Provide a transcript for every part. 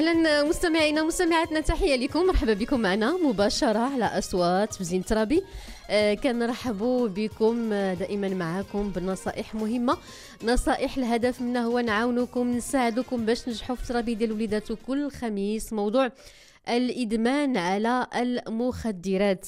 أهلا مستمعينا مستمعاتنا، تحية لكم، مرحبا بكم معنا مباشرة على أصوات في زين ترابي. كنرحبوا بكم دائما معكم بالنصائح مهمة، نصائح الهدف منها هو نعاونكم نساعدكم باش ننجحوا في ترابي ديال وليداتو. كل خميس موضوع الإدمان على المخدرات.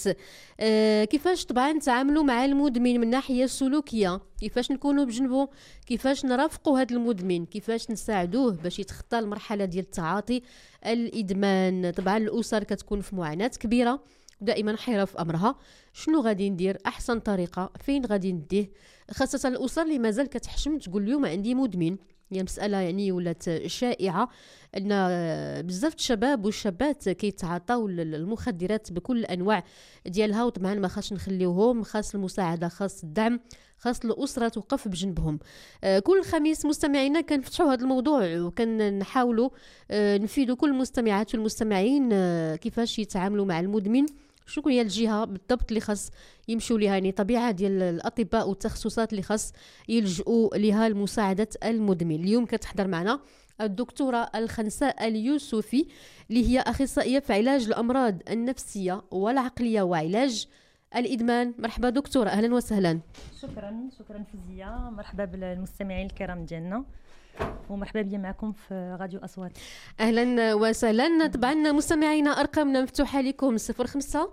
كيفاش طبعا نتعاملوا مع المدمن من الناحية السلوكية، كيفاش نكونوا بجنبه، كيفاش نرافقوا هذا المدمن، كيفاش نساعدوه باش يتخطى المرحلة ديال التعاطي الإدمان. طبعا الأسر كتكون في معاناة كبيرة ودائما حيرة في أمرها، شنو غادي ندير، أحسن طريقة فين غادي نديه، خاصة الأسر اللي مازال كتحشم تقول اليوم عندي مدمن. هي مسألة يعني ولات شائعة أن بزاف الشباب والشابات كيتعاطاو المخدرات بكل الأنواع ديالها، وطبعا ما خاص نخليوهم، خاص المساعدة، خاص الدعم، خاص الأسرة توقف بجنبهم. كل خميس مستمعينا كنفتحوا هذا الموضوع وكنحاولوا نفيدوا كل المستمعات والمستمعين كيفاش يتعاملوا مع المدمن، شنو هي الجهه بالضبط اللي خاص يمشوا لها، يعني طبيعه ديال الاطباء والتخصصات اللي خاص يلجؤوا لها لمساعده المدمن. اليوم كتحضر معنا الدكتوره الخنساء اليوسفي اللي هي اخصائيه في علاج الامراض النفسيه والعقليه وعلاج الادمان. مرحبا دكتوره، اهلا وسهلا. شكرا فيزيا، مرحبا بالمستمعين الكرام ديالنا ومرحبا بيا معكم في راديو أصوات. أهلا وسهلا. طبعا مستمعينا أرقامنا مفتوحة لكم 05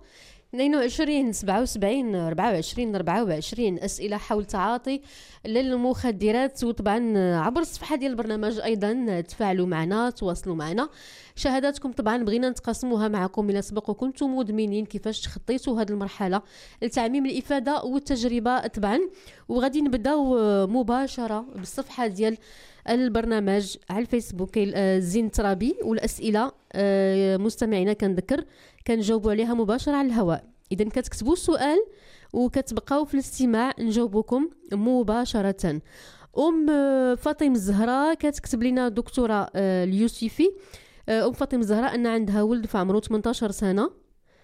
22 77 24 24 أسئلة حول تعاطي للمخدرات، وطبعا عبر الصفحة ديال البرنامج أيضا تفاعلوا معنا، تواصلوا معنا. شهاداتكم طبعا بغينا نتقاسموها معكم إلى سبق وكنتم مدمنين، كيفاش تخطيتوا هذه المرحلة لتعميم الإفادة والتجربة طبعا. وغادي نبداو مباشرة بالصفحة ديال البرنامج على الفيسبوك زين ترابي، والأسئلة مستمعينا كنذكر كنجاوبوا عليها مباشرة على الهواء. إذا كتكتبوا السؤال وكتبقاو في الاستماع نجاوبكم مباشرة. فاطمة الزهراء كتكتب لنا دكتورة اليوسفي. فاطمة الزهراء أن عندها ولد في عمره 18 سنة،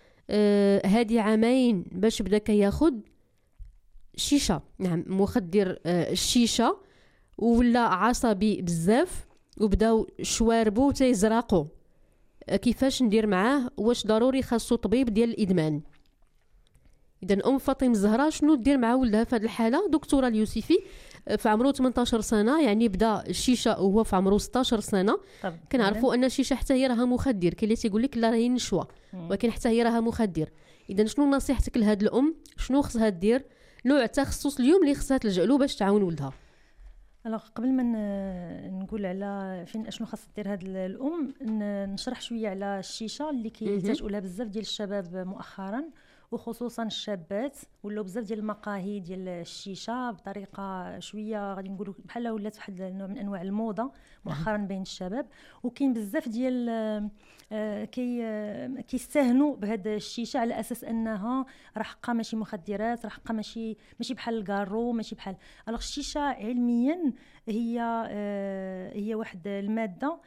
هادي عامين باش بدا كياخد شيشة، نعم مخدر الشيشة، ولا عصبي بزاف وبداو شواربو تيزرقوا. كيفاش ندير معاه؟ واش ضروري خاصو طبيب ديال الادمان؟ اذا فاطمه الزهراء شنو دير مع ولدها في هذه الحاله؟ دكتوره اليوسفي في عمره 18 سنه، يعني بدا الشيشه وهو في عمره 16 سنه. كنعرفوا ان الشيشه حتى هي راها مخدر، كاين اللي تيقول لك لا راهي نشوه، ولكن حتى هي راها مخدر. اذا شنو نصيحتك لهاد الام؟ شنو خصها دير؟ نوع تخصص اليوم اللي خصها تلجأ له باش تعاون ولدها؟ قبل ما نقول على فين اشنو خاص دير هاد الام، نشرح شويه على الشيشه اللي كيلتجؤوا لها بزاف ديال الشباب مؤخرا، وخصوصا الشابات ولاو بزاف ديال المقاهي ديال الشيشه بطريقه شويه غادي نقولوا بحال ولات واحد النوع من انواع الموضه مؤخرا بين الشباب. وكاين بزاف ديال كيستهنوا بهذا الشيشه على اساس انها راه حقا ماشي مخدرات، راه حقا ماشي بحال الكارو، ماشي بحال الشيشه. علميا هي واحد الماده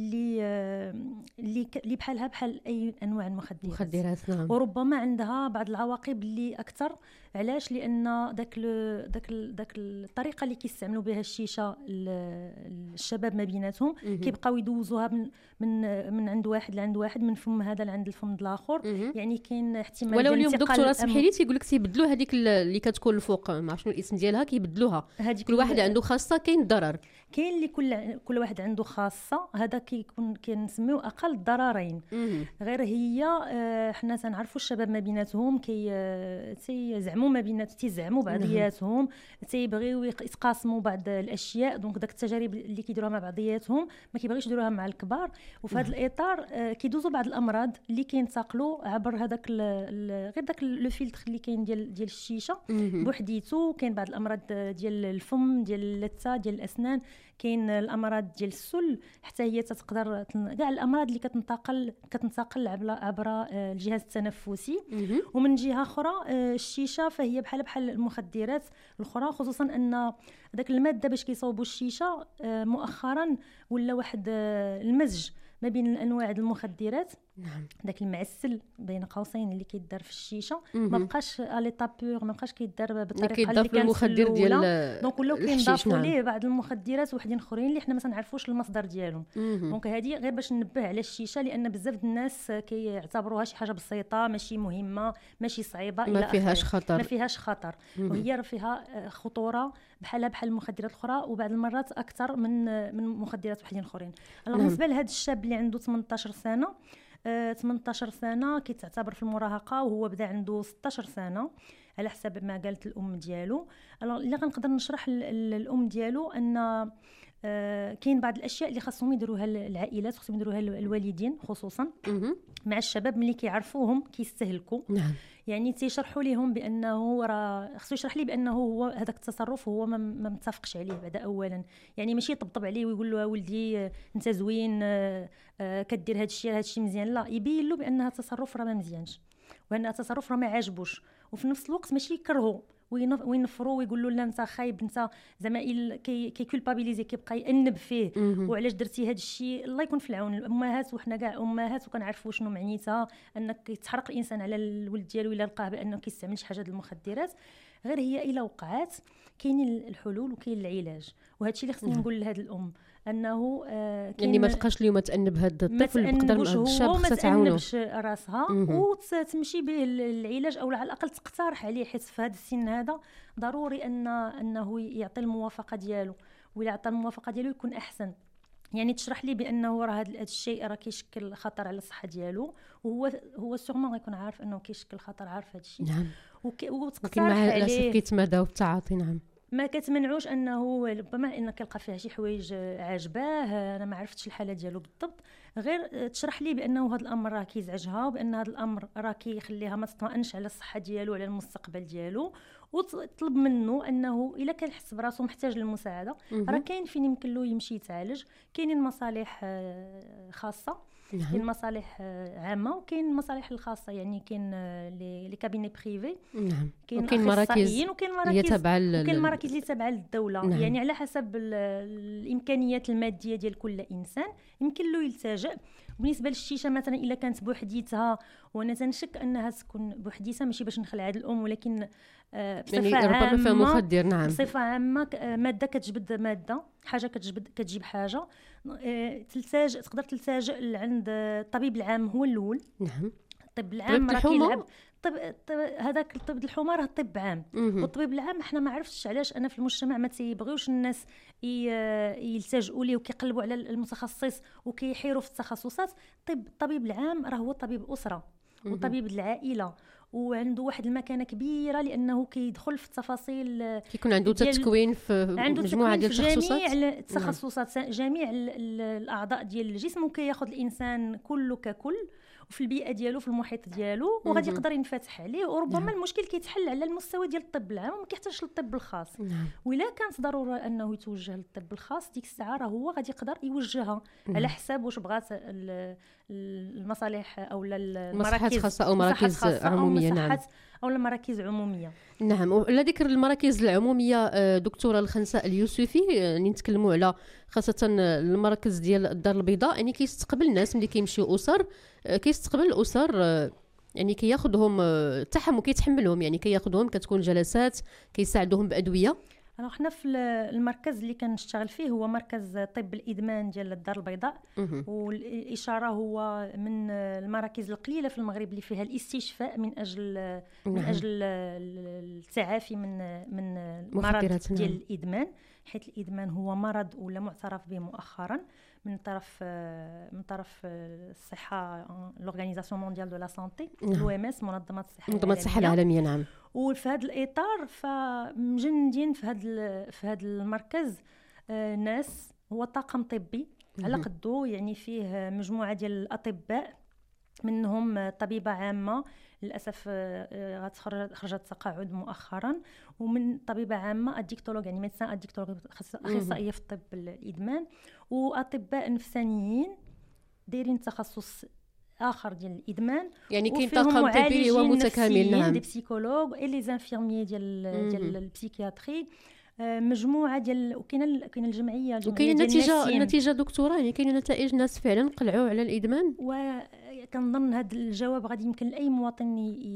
اللي بحالها بحال اي انواع المخدرات، نعم. وربما عندها بعض العواقب اللي اكثر. علاش؟ لان داك الطريقه اللي كيستعملوا بها الشيشه الشباب ما بيناتهم كيبقاو يدوزوها من عند واحد لعند واحد، من فم هذا لعند الفم الاخر. يعني كاين احتمال ولو اليوم دكتوره سمحي لي تيقول لك تيبدلوا هذيك اللي كتكون الفوق، ما عرفت شنو الاسم ديالها، كيبدلوها. كل واحد عنده خاصه، كاين الضرر، كاين اللي كل واحد عنده خاصه، هذا كنسميو اقل الضررين. غير هي حنا تنعرفوا الشباب ما بيناتهم تيزعموا ما بينات تيزعموا بعضياتهم، تيبغيو يتقاسموا بعض الاشياء. دونك داك التجارب اللي كيديروها مع بعضياتهم ما كيبغيوش يديروها مع الكبار. وفي هذا الاطار كيدوزوا بعض الامراض اللي كينتقلوا عبر هذاك غير داك لو فيلتر اللي كاين ديال الشيشه بوحديته. كاين بعض الامراض ديال الفم، ديال اللثه، ديال الاسنان، كاين الامراض ديال السل، حتى هي تقدر كاع الامراض اللي كتنتقل عبر الجهاز التنفسي. ومن جهه اخرى الشيشه فهي بحال المخدرات الاخرى، خصوصا ان داك الماده باش كيصاوبوا الشيشه مؤخرا ولا واحد المزج ما بين الانواع المخدرات نعم. داك المعسل بين قوسين اللي كيدار في الشيشه ما بقاش ليطابور، ما بقاش كيدار بالطريقه اللي كانت في المخدر الاولى. دونك ولاو كينضافوا نعم. ليه بعض المخدرات وحدين اخرين اللي حنا ما نعرفوش المصدر ديالهم. دونك هذه غير باش ننبه على الشيشه، لان بزاف الناس كيعتبروها شي حاجه بسيطه ماشي مهمه ماشي صعيبه ما فيهاش خطر، ما فيهاش خطر، وهي فيها خطوره بحال المخدرات الاخرى، وبعض المرات اكثر من مخدرات وحدين اخرين. بالنسبه لهذا الشاب اللي عنده 18 سنه 18 سنه كيتعتبر في المراهقه، وهو بدا عنده 16 سنه على حسب ما قالت الام ديالو. الا غنقدر نشرح الام ديالو ان كاين بعض الاشياء اللي خاصهم يديروها العائلات، خاصهم يديروها الوالدين خصوصا مع الشباب ملي كيعرفوهم كيستهلكوا. نعم. يعني تيشرحوا لهم بانه راه خصو يشرح لي بانه هو هذاك التصرف هو ما متفقش عليه بعدا اولا، يعني ماشي يطبطب عليه ويقول له ولدي انت زوين كدير هذا الشيء مزيان، لا، يبين له بان هذا التصرف راه ما مزيانش وان التصرف راه ما عاجبوش، وفي نفس الوقت ماشي يكرهه وينفروا ويقولوا لا انت خايب، انت زعما كيكولبابيليزي كيبقى يأنب فيه وعلاش درتي هذا الشيء. الله يكون في العون الامهات، وحنا كاع امهات وكنعرفوا شنو معنيتها انك يتحرق الانسان على الولد ديالو الا لقاه بانه كيستعمل شي حاجه د المخدرات. غير هي الا وقعات كاينين الحلول وكاين العلاج، وهذا الشيء اللي خصني نقول لهاد الام انه يعني ما تبقاش اليوم تأنب هذا الطفل، بقدر الشاب خصها تعاونو ما تأنبش راسها وتمشي به العلاج، او على الاقل تقترح عليه، حيت في هذا السن هذا ضروري انه يعطي الموافقه ديالو، ولا عطى الموافقه ديالو يكون احسن. يعني تشرح لي بانه راه هذا الشيء راه كيشكل خطر على الصحه ديالو، وهو سورمون غيكون عارف انه كيشكل خطر، عارف هذا الشيء. نعم. وتقترح عليه للاسف كيتماداو بالتعاطي. نعم. ما كتمنعوش انه ربما انك كيلقى فيها شي حوايج عاجباه، انا ما عرفتش الحاله ديالو بالضبط، غير تشرح لي بانه هذا الامر راه كيزعجها، وبان هذا الامر راه كيخليها ما تطمئنش على الصحه ديالو وعلى المستقبل ديالو، وتطلب منه انه الا كان حس براسو محتاج للمساعده راه كاين فين يمكن له يمشي يتعالج. كاينين مصالح خاصه، كاين مصالح عامه وكاين المصالح الخاصه، يعني كاين لي كابيني بريفي، نعم، كاين مراكز وكاين مراكز اللي تابعه للدوله. نعم. يعني على حسب الامكانيات الماديه ديال كل انسان يمكن له يلتجئ. بالنسبه للشيشه مثلا الا كانت بوحديتها، وانا تنشك انها تكون بوحديتها ماشي باش نخلع هذه الام، ولكن بصفه عامه فيها مخدر. نعم. بصفه عامه ماده كتجبد ماده، حاجه كتجيب حاجه، تقدر تلتجئ عند الطبيب العام هو الاول. نعم. الطب العام راه كيلعب هذاك الطب الحمى راه طب عام، والطبيب العام احنا ما عرفتش علاش انا في المجتمع ما تيبغيوش الناس يلتجئوا ليه وكيقلبوا على المتخصص وكيحيروا في التخصصات. الطبيب العام راه هو طبيب اسره وطبيب العائله، وعنده واحد المكانه كبيره لانه كيدخل في التفاصيل، كيكون عنده تكوين في مجموعه ديال التخصصات، جميع التخصصات، جميع الاعضاء ديال الجسم، وكياخذ الانسان كله ككل وفي البيئه ديالو في المحيط ديالو، وغادي يقدر ينفتح عليه، وربما المشكل كيتحل على المستوى ديال الطب العام وما كيحتاجش للطب الخاص. ولا كانت ضروره انه يتوجه للطب الخاص، ديك الساعه راه هو غادي يقدر يوجهها على حساب واش بغات المصالح او المراكز خاصه او مراكز عموميه. نعم. او المراكز عموميه. نعم. وعلى ذكر المراكز العموميه، دكتوره الخنساء اليوسفي، نتكلموا على خاصه المراكز ديال الدار البيضاء، يعني كيستقبل الناس ملي كيمشيو اسر، كيستقبل الاسر، يعني كياخذهم تحمل كيتحملهم، يعني كياخذهم، كتكون جلسات، كيساعدوهم بادويه. احنا في المركز اللي كنشتغل فيه هو مركز طب الادمان ديال الدار البيضاء، والاشاره هو من المراكز القليله في المغرب اللي فيها الاستشفاء من اجل التعافي من مرض ديال الادمان، حيث الادمان هو مرض ولا معترف به مؤخرا من طرف الصحه، لورغانيزاسيون مونديال دو لا سانتي، لو ام اس، منظمه الصحه العالميه. نعم. وفي هذا الاطار فمجندين في هذا المركز ناس، هو طاقم طبي على قدو، يعني فيه مجموعه ديال الاطباء، منهم طبيبه عامه للاسف خرجت تقاعد مؤخرا، ومن طبيبه عامه الديكتولوج، يعني ميدسان الديكتولوج، اخصائيه في طب الادمان، واطباء نفسانيين دايرين تخصص اخر ديال الادمان، يعني كاين طاقم طبي هو متكامل. نعم. دي بسيكولوج اي لي انفيرميي ديال البسيكياتري، مجموعه ديال، وكاين الجمعيه وكاين النتيجه دكتوره، يعني كاين نتائج، ناس فعلا قلعوا على الادمان، كنظن هذا الجواب غادي يمكن لاي مواطن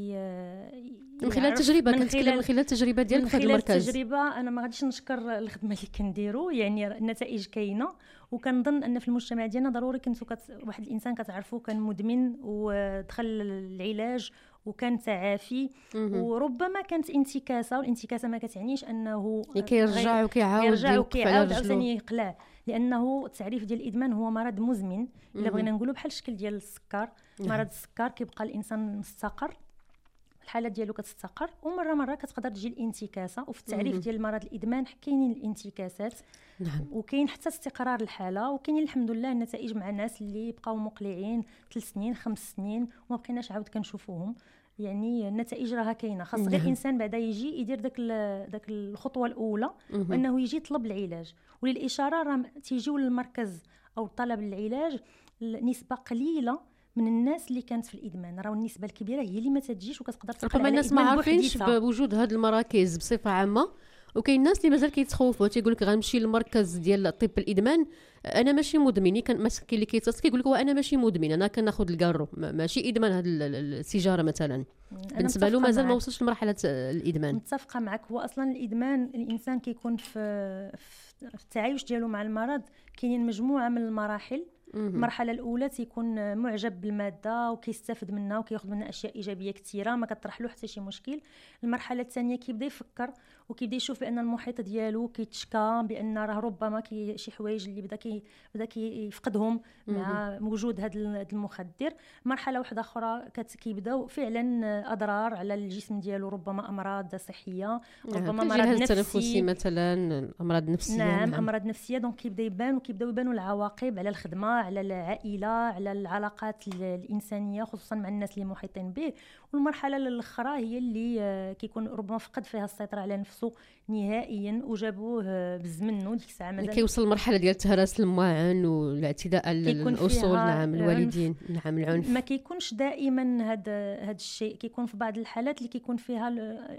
من خلال التجربه. كنتكلم من خلال التجربه ديالك في هذا المركز. من خلال التجربه انا ما غاديش نشكر الخدمه اللي كنديروا، يعني النتائج كاينه، وكنظن ان في المجتمع ديالنا ضروري كنتو واحد الانسان كتعرفو كان مدمن ودخل العلاج وكان تعافي، وربما كانت انتكاسه، والانتكاسه ما كتعنيش انه كيرجع وكيعاود عاوتاني يقلع، لانه التعريف ديال الادمان هو مرض مزمن. الا بغينا نقولوا بحال الشكل ديال السكر، مرض السكر كيبقى الانسان مستقر، الحاله ديالو كتستقر، ومره كتقدر تجي الانتكاسه. وفي التعريف ديال المرض الادمان كاينين الانتكاسات، وكاين حتى استقرار الحاله، وكاينين الحمد لله النتائج مع الناس اللي بقاو مقلعين 3 سنين 5 سنين وما بقيناش عاود كنشوفوهم. يعني النتائج راها كاينه، خاص غير الانسان بعدا يجي يدير داك الخطوه الاولى، وانه يجي يطلب العلاج. وللاشاره راه تيجيو للمركز او طلب العلاج نسبه قليله من الناس اللي كانت في الادمان، راه النسبه الكبيره هي اللي ما تجيش وكتقدر تقرا. ربما الناس ما عارفينش بوجود هذه المراكز بصفه عامه، وكاين الناس اللي مازال كيتخوفوا تيقول لك غنمشي للمركز ديال طب الادمان انا ماشي مدمن. كان مسكين اللي كيتصل كيقول لك انا ماشي مدمن، انا كناخذ الكارو، ماشي ادمان هذه السيجاره مثلا. بالنسبه له مازال ما وصلش لمرحله الادمان. متفقه معك. هو اصلا الادمان الانسان كيكون في التعايش ديالو مع المرض كاينين مجموعه من المراحل. المرحله الاولى تيكون معجب بالماده وكيستافد منها وكياخذ منها اشياء ايجابيه كثيره، ما كطرح له حتى شي مشكل. المرحله الثانيه كيبدا يفكر وكيبدا يشوف بان المحيط ديالو كيتشكى، بان راه ربما شي حوايج اللي بدا كيفقدهم مع وجود هذا المخدر. مرحله واحده اخرى كيبداو فعلا اضرار على الجسم ديالو، ربما امراض صحيه، ربما مرض نفسي مثلا، امراض نفسيه. نعم امراض نفسيه. دونك كيبداو يبانوا العواقب على الخدمه، على العائله، على العلاقات الانسانيه، خصوصا مع الناس اللي محيطين به. والمرحله الاخرى هي اللي كيكون ربما فقد فيها السيطره على نفسه نهائيا وجابوه بزمنه. ديك الساعه مازال كيوصل المرحله ديال تهرس المعن والاعتداء على الاصول. نعم الوالدين. نعم العنف. ما كيكونش دائما هذا الشيء، كيكون في بعض الحالات اللي كيكون فيها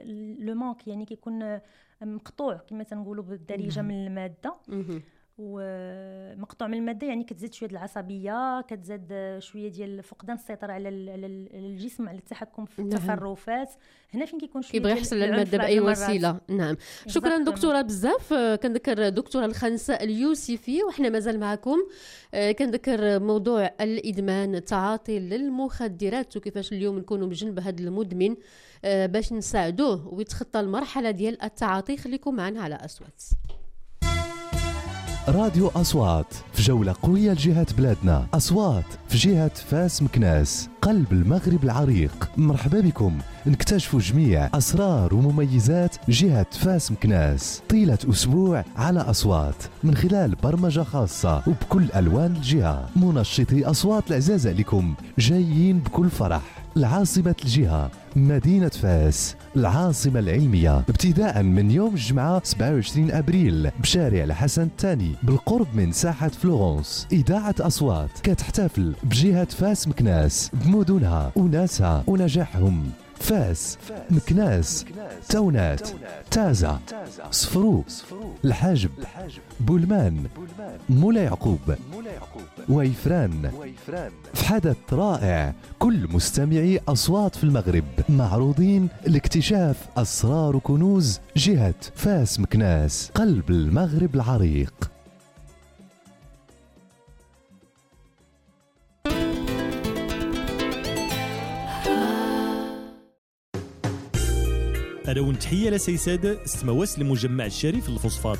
لو مانك، يعني كيكون مقطوع كما تنقولوا بالدارجه من الماده. ومقطوع من الماده يعني كتزيد شويه العصبيه، كتزاد شويه ديال فقدان السيطره على الجسم، على التحكم في التصرفات. هنا فين كيكون شويه كيبغي يحصل على الماده باي وسيله. نعم شكرا دكتوره بزاف. كنذكر دكتوره الخنساء اليوسفي، وحنا مازال معكم. كنذكر موضوع الادمان، التعاطي للمخدرات، وكيفاش اليوم نكونوا بجنب هذا المدمن باش نساعدوه ويتخطى المرحله ديال التعاطي. خليكم معنا على أصوات. راديو أصوات في جولة قوية لجهة بلادنا. أصوات في جهة فاس مكناس، قلب المغرب العريق. مرحبا بكم نكتشفوا جميع أسرار ومميزات جهة فاس مكناس طيلة أسبوع على أصوات، من خلال برمجة خاصة وبكل ألوان الجهة. منشطي أصوات العزازة لكم جايين بكل فرح. العاصمة الجهة مدينة فاس، العاصمة العلمية، ابتداء من يوم الجمعة 27 أبريل بشارع الحسن الثاني بالقرب من ساحة فلورنس. إذاعة أصوات كتحتفل بجهة فاس مكناس بمدنها وناسها ونجاحهم. فاس، مكناس، تونات، تازة، صفرو، الحاجب، بولمان، مولا يعقوب، ويفران. في حدث رائع كل مستمعي أصوات في المغرب معروضين لاكتشاف أسرار وكنوز جهة فاس مكناس، قلب المغرب العريق. ألون تحية لسيساد استمواس لمجمع الشريف الفوسفات.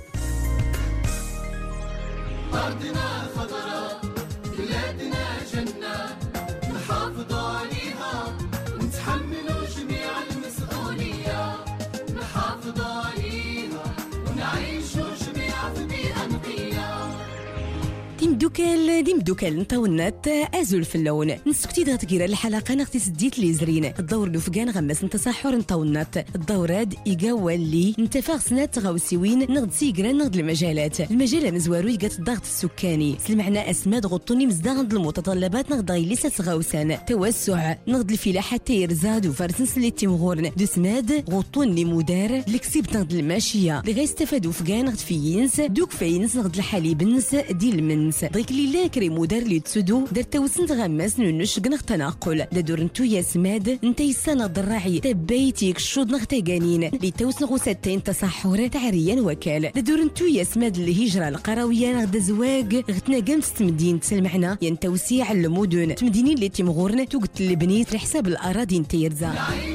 أرضنا خضراء، بلادنا جنة، نحافظوا عليها ونتحملوا جميع المسؤولية. نحافظوا عليها ونعيشوا جميعا في بيئة نقية. ديم دوكال نطاونات ازول في اللون نسكتي دغ تقير الحلقه نغتي سديت لي زرين الدور لفقان غمس نتصحور نطاونات الدوراد يقاول لي نتفاغ سنات غاوسيوين نغد سيقرا نغد المجال مزوارو يقات الضغط السكاني سلمعنا اسماء غطوني مزداغ المتطلبات نغد غيليسة غاوسان توسع نغد الفلاحه تيرزاد وفرسن سليتي مغورن دسماد غطوني مدار لكسيب نغد الماشيه اللي غيستفادوا فقان نغد فينس دوك فينس نغد الحليب نس ديال المنس ضيك ليلا كريم دار لي تسدو دار توسنت غماس نونش قنغ تناقل دا دور نتو يا سماد انت يسانا ضراعي تبايتيك الشوط نغتاقانين لي توسن غوساتين تصحور تعريا وكال دا دور نتو يا سماد الهجرة القروية نغدا زواج غتنا قامت تمدين تسلمعنا ين توسيع المدن تمدينين اللي تيمغورن توقت البنيت لحساب الأراضي نتيرزا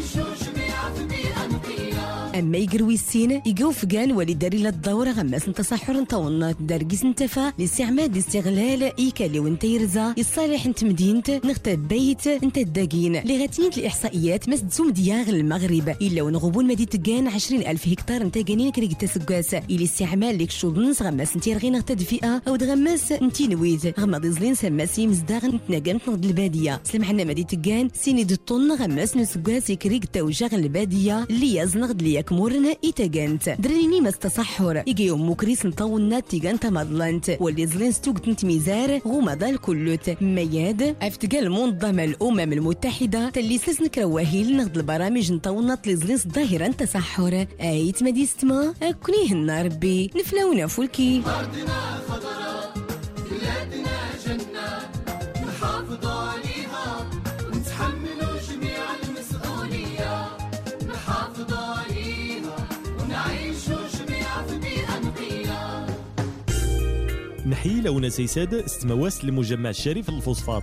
اما يقروي السين يقو فقان ولي داري للدورة غماس نتصحر نطون دارقيس نتفا لاستعمال استغلال ايكالي وانت يرزا يصالح انت مدينت نغتاب بيت انت الداقين اللي غاتنيت الاحصائيات مسدسوم دياغ المغرب الا ونغبون مدي تقان 20,000 هكتار انت قانين كريق تسقاس الى استعمال ليك شوبنس غماس انت رغي نغتاد فئة او دغماس انت نويت غماضي زلين سماسي مزداغ نتناقمت نغد البادية سلمحنا مدي تقان سيني دو طن غماس نسقاس كريق توجاغ البادية اللي يزنغد ليك مورنا إتاقانت دريني ما استصحور إيجيو مكريس نطونا تيغانتا مضلانت واللي زلين ستوقت نتميزار غومضا الكلوت مياد افتقال المنظمة الأمم المتحدة تلي سلسن كرواهيل نغد البرامج نطونا تلي زلين ظاهرا تصحور آيت مدي ستما أكنيهن ربي نفلاونا فولكي أرضنا خضراء بلادنا جنة نحافظ عليها ونتحملوا جميع المسؤولية نحافظ عليها ونعيشوا جميعا في بيئة نقية. نحيي لونا سيساد استمواس لمجمع الشريف الفوسفات.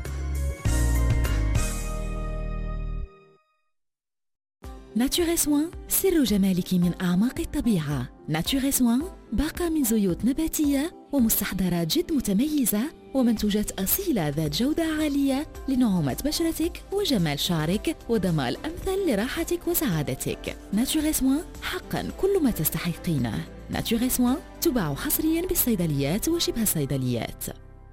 ناتوري سوان سر جمالك من أعماق الطبيعة. ناتوري سوان باقة من زيوت نباتية ومستحضرات جد متميزة ومنتوجات أصيلة ذات جودة عالية لنعومة بشرتك وجمال شعرك وضمان أمثل لراحتك وسعادتك. ناتوري سوان حقا كل ما تستحقينه. ناتوري سوان تباع حصريا بالصيدليات وشبه الصيدليات.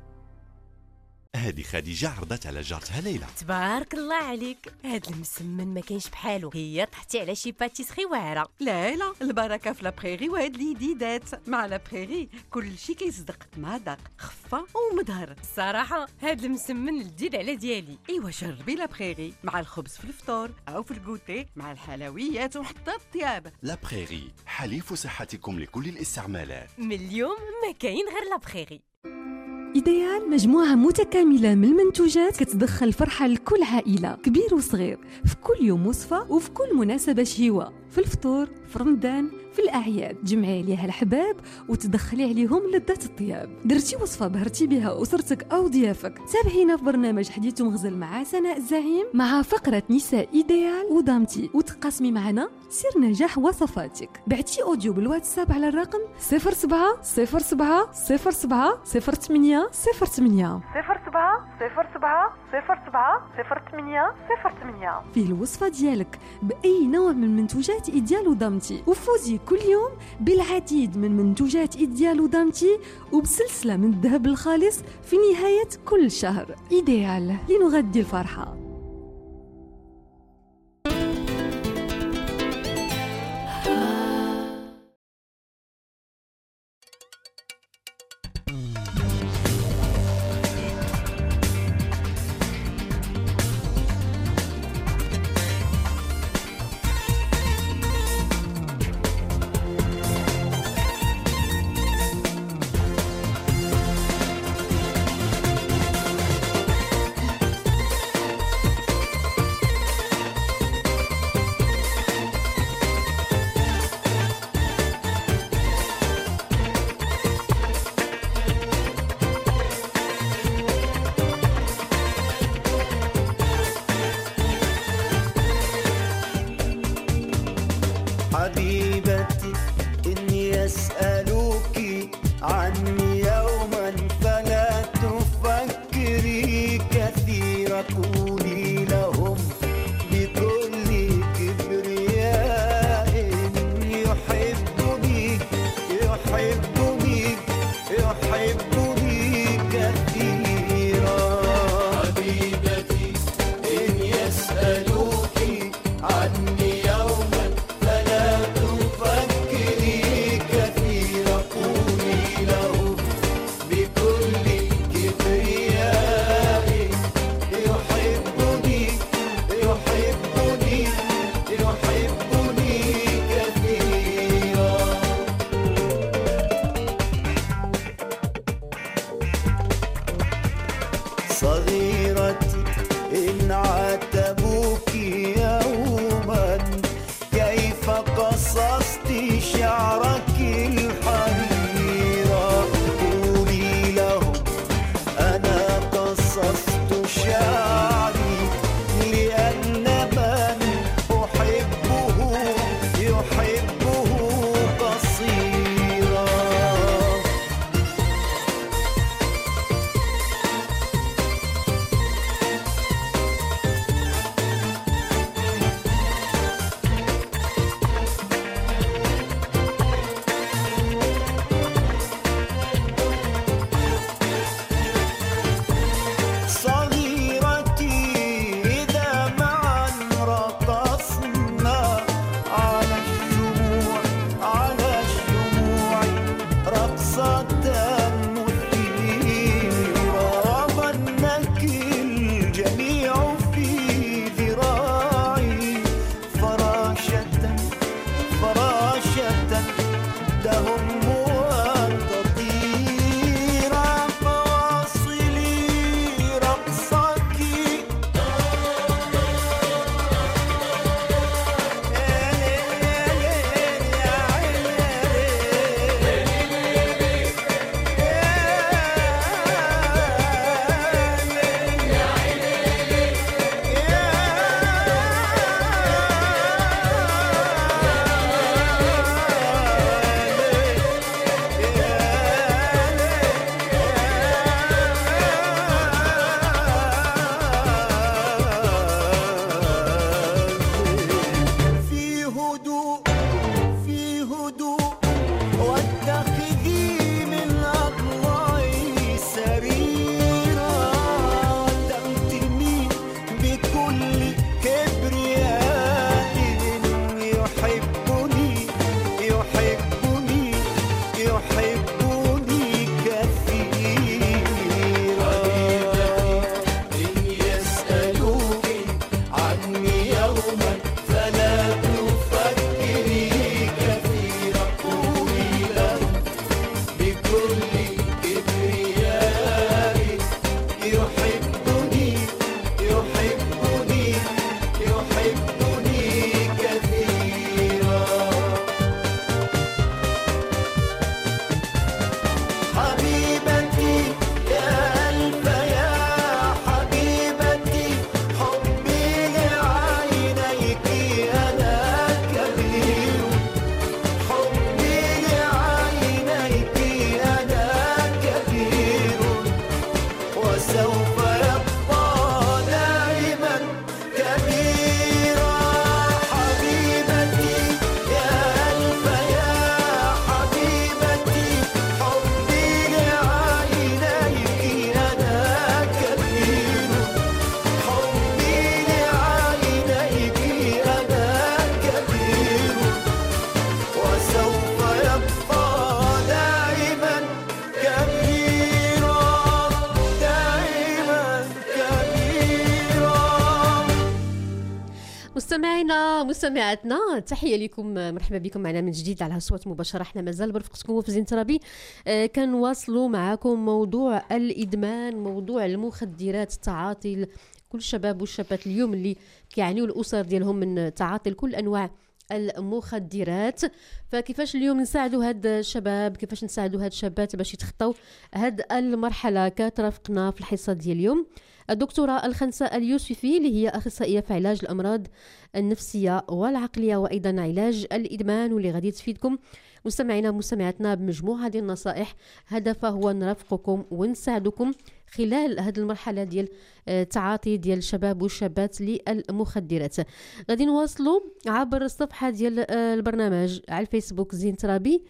هذه خديجة عرضت على جارتها ليلى. تبارك الله عليك، هاد المسمن ما كاينش بحالو. هي طحتي على شي باتيسري واعره. لا البركه في لابريغي وهاد الجديدات. مع لابريغي كلشي كيصدق مذاق خفه ومظهر. الصراحه هاد المسمن الجديد على ديالي. ايوا جربي لابريغي مع الخبز في الفطور او في الكوتي مع الحلويات وحتى الطياب. لابريغي حليف صحتكم لكل الاستعمالات. من اليوم ما كاين غير لابريغي. إيديال مجموعة متكاملة من المنتوجات كتدخل فرحة لكل عائلة كبير وصغير في كل يوم وصفة وفي كل مناسبة شهوة، في الفطور، في رمضان، في الأعياد. جمعي عليها الحباب وتدخلي عليهم لذات الطياب. درتي وصفة بهرتي بها أسرتك أو ضيافك، تابعينا في برنامج حديث مغزل مع سناء الزعيم مع فقرة نساء إيديال ودامتي وتقاسمي معنا سر نجاح وصفاتك. بعتي أوديو بالواتساب على الرقم 07 07 07 08 08 07 07 07 08 08. فيه الوصفة ديالك بأي نوع من منتوجات إيديال ودامتي، وفوزي كل يوم بالعديد من منتوجات إيديال ودامتي وبسلسلة من الذهب الخالص في نهاية كل شهر. إيديال لنغذي الفرحة. صغيرتي إن عاتبوك يوما كيف قصصت شعرك الحريرة قولي لهم أنا قصصت شعري لأن من أحبه يحبه قصيرا صغيرتي إذا معا رقصنا على الشموع رقصة مثيرة ظنك الجميع في ذراعي فراشة تهم أن تطير فواصلي رقصك في هدوء واتخذي من أضلاعي سريرا تمتمي بكل كبرياء يحبني كثيرا إن يسألوك عني يوما فلا تفكري كثيرا قولي لهم بكل كبرياء يحبني كثيرا حبيبتي يا ألف يا حبيبتي حبي لعينيك أنا كبير حبي لعينيك أنا كبير وسوف يبقى دائما كبيرا حبيبتي يا ألف يا حبيبتي حبي لعينيك أنا كبير حبي لعينيك أنا كبير وسوف يبقى دائما كبيرا مستمعينا مستمعاتنا تحية لكم مرحبا بكم معنا من جديد على صوت مباشرة. احنا مازال برفقتكم في زين ترابي كنواصلوا معكم موضوع الإدمان موضوع المخدرات التعاطي كل الشباب والشابات اليوم اللي كيعانيوا الأسر ديالهم من تعاطي كل أنواع المخدرات. فكيفاش اليوم نساعدوا هاد الشباب كيفاش نساعدوا هاد الشابات باش يتخطوا هاد المرحلة كترافقنا في الحصة ديال اليوم الدكتورة الخنساء اليوسفي اللي هي أخصائية في علاج الأمراض النفسية والعقلية وأيضا علاج الإدمان واللي غادي تفيدكم مستمعينا ومستمعاتنا بمجموعة ديال النصائح هدفها هو نرافقكم ونساعدكم خلال هذه المرحلة ديال التعاطي ديال الشباب والشابات للمخدرات. غادي نواصلوا عبر الصفحة ديال البرنامج على الفيسبوك زين ترابي.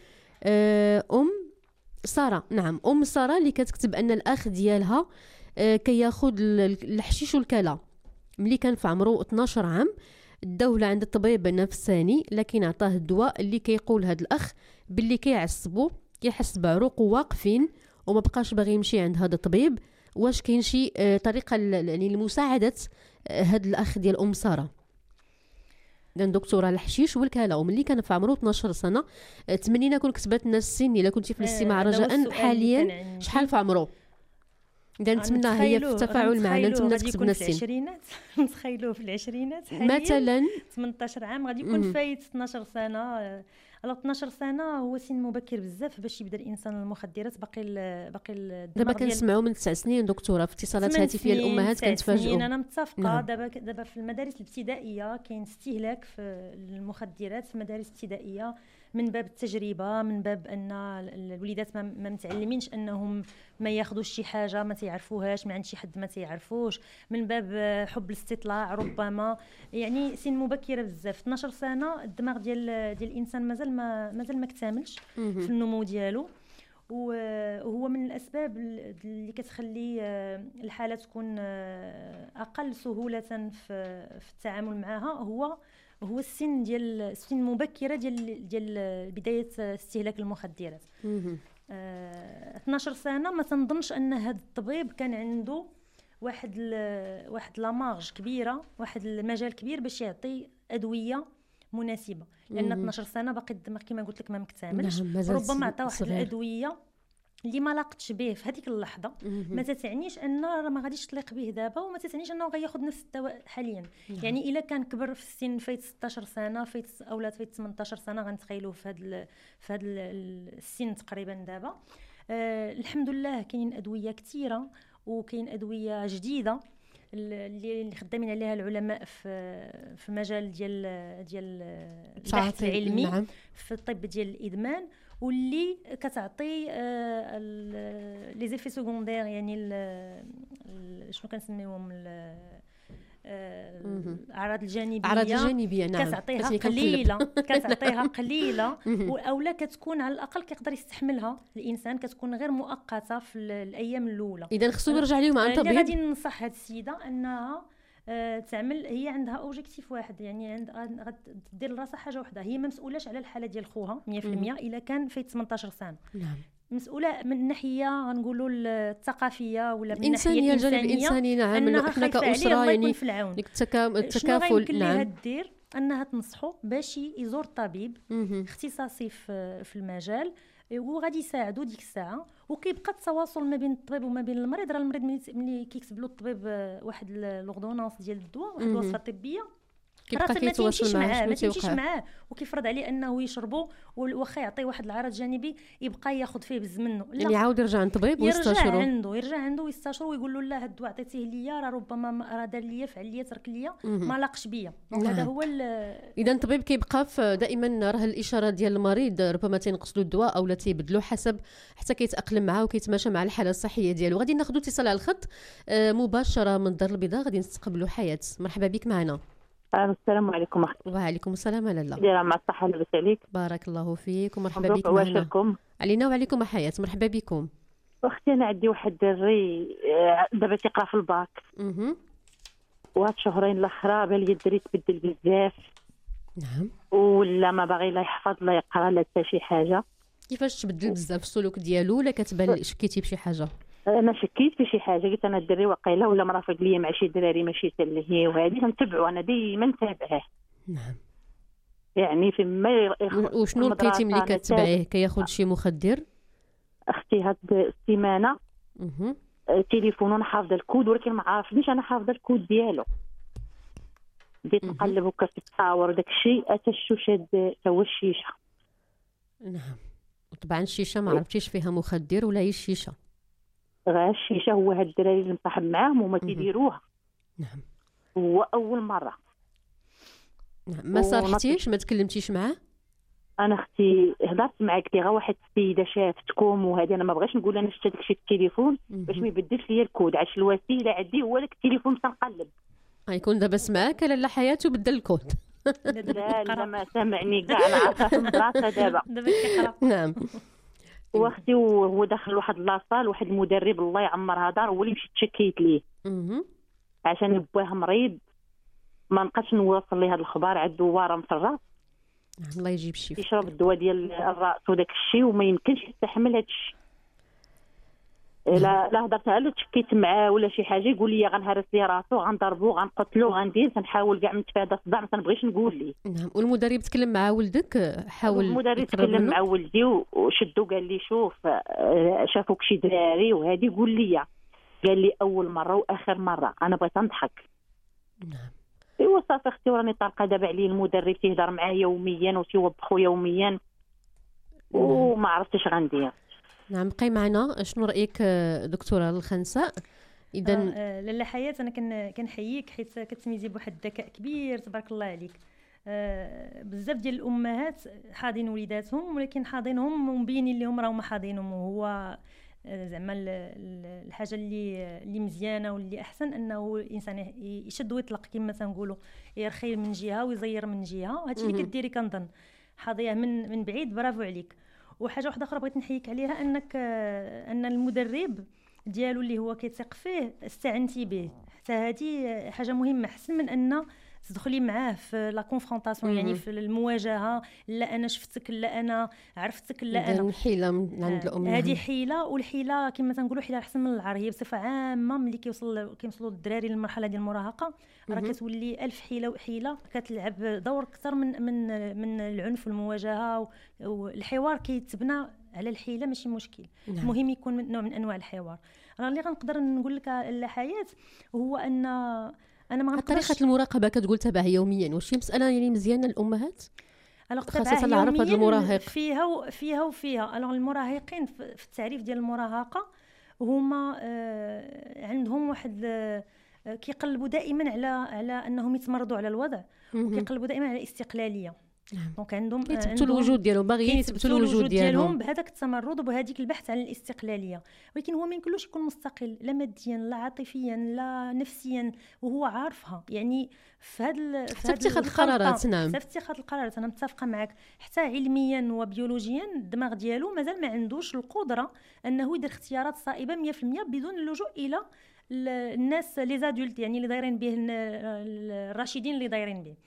سارة نعم سارة اللي كتكتب أن الأخ ديالها كياخد الحشيش والكلا ملي كان في عمره 12 عام داوله عند الطبيب نفساني لكن عطاه الدواء اللي كيقول هذا الأخ باللي كيعصبو كيحس بعروق واقفين وما بقاش باغي يمشي عند هذا الطبيب. واش كاين شي طريقه يعني لمساعده هذا الاخ ديال ساره؟ لان دكتوره الحشيش والكلا وملي كان في عمره 12 سنه تمنينا كون كتبات لنا السن الا كنتي في الاستماع رجاء حاليا شحال في عمره اذا نتمنى هي في التفاعل معنا، نتمنى تكتبنا السن. العشرينات نتخيلوه في العشرينات حاليا مثلا 18 عام غادي يكون فايت 12 سنه. على 12 سنه هو سن مبكر بزاف باش يبدا الانسان المخدرات. باقي دابا كنسمعوا من 9 سنين دكتوره في اتصالات هاتفيه الامهات كنتفاجئوا. انا متفقه. دابا في المدارس الابتدائيه كاين استهلاك في المخدرات في المدارس الابتدائيه من باب التجربه، من باب ان الوليدات ما متعلمينش انهم ما ياخذوش شي حاجه ما تعرفوهاش، ما عند شي حد ما تعرفوش، من باب حب الاستطلاع ربما. يعني سن مبكره بزاف. 12 سنه الدماغ ديال الانسان مازال ما اكتملش في النمو ديالو، وهو من الاسباب اللي كتخلي الحاله تكون اقل سهوله في التعامل معها. هو السن المبكره ديال بدايه استهلاك المخدرات. 12 سنه ما تنظنش ان هذا الطبيب كان عنده واحد لامارج كبيره، واحد المجال كبير باش يعطي ادويه مناسبه، لان 12 سنه باقي الدماغ كما قلت لك ما مكتملش. ربما عطى واحد الادويه اللي ما لاقتش به في هذيك اللحظه. ما تتعنيش ان راه ما غاديش تليق به دابا، وما تتعنيش انه غياخذ نفس الدواء حاليا. يعني الا كان كبر في السن، فايت 16 سنه، فايت اولاد فايت 18 سنه، غنتخيلوه في هذا السن تقريبا دابا. الحمد لله كاين ادويه كثيره، وكاين ادويه جديده اللي خدامين عليها العلماء في المجال ديال البحث العلمي. نعم. في الطب ديال الادمان، واللي كتعطي لي زيفي سيكوندير، يعني شنو كنسميوهم الاعراض الجانبيه. نعم. كتعطيها قليله اولا كتكون على الاقل كيقدر يستحملها الانسان، كتكون غير مؤقته في الايام الاولى. اذا خصو يرجع لهم عن طبيب. غادي ننصح هذه السيده انها تعمل، هي عندها اوبجيكتيف واحد، يعني غدير لراسها حاجه واحده. هي ما مسؤولاش على الحاله ديال خوها 100% الا كان فايت 18 سنه. نعم. مسؤوله من الناحيه غنقولوا الثقافيه ولا من الانسانيه، الجانب الانساني. نعم. انها حنا كاسره يعني التكافل. نعم. دير انها تنصحوا باش يزور طبيب اختصاصي في المجال، وغادي يساعدوا ديك الساعه. وكيبقى التواصل ما بين الطبيب وما بين المريض. راه المريض ملي كيكتب له الطبيب واحد لوردونونس ديال الدواء، واحد الوصفه طبيه، كيبقى كيتواصل معاه، ما تمشيش معاه، وكيفرض عليه انه يشربه، واخا يعطي واحد العرض جانبي يبقى ياخذ فيه بزز منه. يعني يعاود يرجع عند الطبيب ويستشيرو، يرجع عنده ويستشيرو، ويقول له لا هاد الدواء عطيتيه ليا راه ربما راه دار ليا فعل ليا ترك ليا ما لاقش بيا. هذا هو اذا الطبيب كيبقى دائما راه الاشاره ديال المريض، ربما تينقص له الدواء او لا تيبدلو حسب حتى كيتاقلم معاه وكيتماشى مع الحاله الصحيه ديالو. غادي ناخذوا اتصال على الخط مباشره من الدار البيضاء، غادي نستقبلوا حياه. مرحبا بك معنا. السلام عليكم اختي. وعليكم السلام لاله. دايره مع الصحه لاباس عليك؟ بارك الله فيك ومرحبا بك معنا. واشكركم علينا وعليكم حياه. مرحبا بكم اختي. انا عندي واحد الدري دابا تيقرا في الباك، وهاد الشهرين الاخرى بان لي الدري تبدل بزاف. نعم. ولا ما باغي لا يحفظ لا يقرا لا حتى شي حاجه. كيفاش تبدل بزاف السلوك ديالو؟ ولا كتبان شكيتي بشي حاجه؟ انا شكيت في شي حاجه، قلت انا الدري واقيلا ولا مرافق ليا مع شي دراري ماشي تلهي، وهذه كنتبعو انا ديما نتابعه. نعم. يعني فيما وشنو لقيتي ملي كتبعيه؟ كياخذ شي مخدر؟ اختي هاد السيمانه تليفون انا حافظه الكود، ولكن ما عارفنيش انا حافظه الكود ديالو. بديت نقلب هكا في التصاور وداك الشيء، اتى الشوشه هو الشيشه. نعم. وطبعا الشيشه ما عرفتيش فيها مخدر ولا هي الشيشه؟ غير الشيشه. هو هاد الدراري اللي مصاحب معاهم وما تيديروها. نعم. هو اول مره. نعم. ما صارحتيش؟ ما تكلمتيش معاه؟ انا اختي هضرت معاك غير واحد السيده شافتكم، وهذه انا ما بغيتش نقول انا شفت داكشي في التليفون باش ما يبدلش ليا الكود. عاش الوسيله عندي هو داك التليفون تنقلب. غيكون دابا سمعك لاله حياته بدل الكود. لا ما سامعني كاع، انا عارفه في المدرسه دابا كيقرا. نعم. واختي وهو داخل واحد لاصال، واحد المدرب الله يعمرها دار هو اللي مشيت تشكيت ليه عشان بواه مريض، ما نقدش نوصل ليه هذا الخبر. عنده دواره في الراس، الله يجيب الشفاء. يشرب الدواء ديال الراس وداك الشيء وما يمكنش يستحمل هذا الشيء. لا هضرت على تشكيت معاه ولا شي حاجه يقول لي غنهرس ليه راسو، غنضربو، غنقتلو، غندير. تنحاول كاع نتفادى الصداع، ما تنبغيش نقول ليه. نعم. والمدرب تكلم مع ولدك؟ حاول المدرب تكلم مع ولدي وشدو قال لي شوف شافوك شي دراري وهذه قول لي. قال لي اول مره واخر مره انا بغيت نضحك. ايوا صافي اختي وراني طالقه دابا عليه المدرب تيهضر معايا يوميا وتيوبخو يوميا وما عرفتش غندير. نعم بقي معنا. شنو رايك دكتوره الخنساء؟ اذا لاله حياه انا كنحييك حيت كتميزي بواحد الذكاء كبير تبارك الله عليك. بزاف ديال الامهات حاضين وليداتهم ولكن حاضينهم ومبينين لهم راهم حاضينهم، وهو زعما الحاجه اللي مزيانه واللي احسن انه الانسان يشد ويطلق كما تنقولوا، يرخي من جهه ويزير من جهه. هادشي اللي كديري كنظن حاضيه من بعيد، برافو عليك. وحاجه واحده اخرى بغيت نحييك عليها انك ان المدرب ديالو اللي هو كيثق فيه استعنتي به، حتى هذه حاجه مهمه احسن من ان تدخلي معاه في لا كونفرونطاسيون، يعني في المواجهه. لا انا شفتك، لا انا عرفتك، لا انا حيله من عند الام. هذه حيله، والحيله كما تنقولوا حيله احسن من العار. هي بصفه عامه ملي كيوصلوا الدراري للمرحله ديال المراهقه راه كتولي الف حيله وحيله كتلعب دور اكثر من العنف والمواجهه، والحوار كيتبنى على الحيله ماشي مشكل. المهم يكون من نوع من انواع الحوار. انا اللي غنقدر نقول لك الحياه هو ان انا ما غنقدرش طريقه المراقبه كتقول تبعها يوميا، واش هي مساله يعني مزيانه للامهات خاصه العرف هذا المراهق فيها وفيها. المراهقين في التعريف ديال المراهقه هما عندهم واحد كيقلبوا دائما على انهم يتمردوا على الوضع، وكيقلبوا دائما على الاستقلاليه. دونك عندهم يثبتوا الوجود ديالهم، باغيين يثبتوا الوجود ديالهم بهذاك التمرد وبهذيك البحث عن الاستقلاليه. ولكن هو ما يمكنلوش يكون مستقل لا ماديا لا عاطفيا لا نفسيا، وهو عارفها. يعني في هذا اتخاذ القرارات. نعم، في اتخاذ القرارات انا متفقه معك. حتى علميا وبيولوجيا الدماغ ديالو مازال ما عندوش القدره انه يدير اختيارات صائبه 100% بدون اللجوء الى الناس لي زادولت، يعني اللي دايرين به الراشدين اللي دايرين به،